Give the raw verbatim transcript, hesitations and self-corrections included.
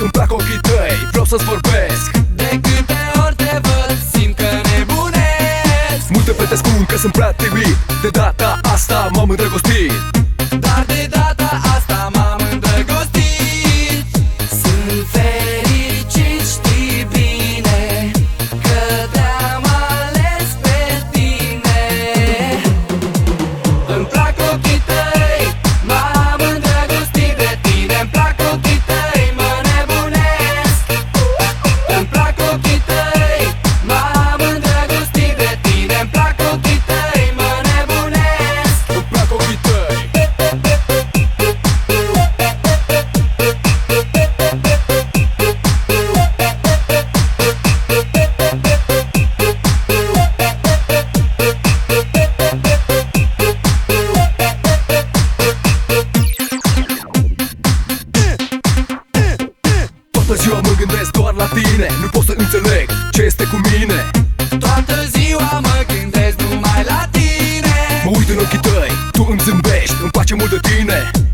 Îmi plac ochii tăi, vreau să-ți vorbesc. De câte ori te văd, simt că nebunesc. Multe fete spun că sunt prea timid, de data asta m-am îndrăgostit. Dar de data asta m-am îndrăgostit. Sunt fericit, știi bine, că te-am ales pe tine. Îmi plac ochii tăi, m-am îndrăgostit de tine. Îmi plac ochii tăi, mă nebunesc. Îmi plac ochii tăi, m-am îndrăgostit de tine. Îmi plac ochii tăi, mă nebunesc. Îmi plac ochii tăi. Toată ziua mă gândesc doar la tine, nu pot să înțeleg ce este cu mine. Toată ziua mă gândesc numai la tine. Mă uit în ochii tăi, tu îmi zâmbești, îmi place mult de tine.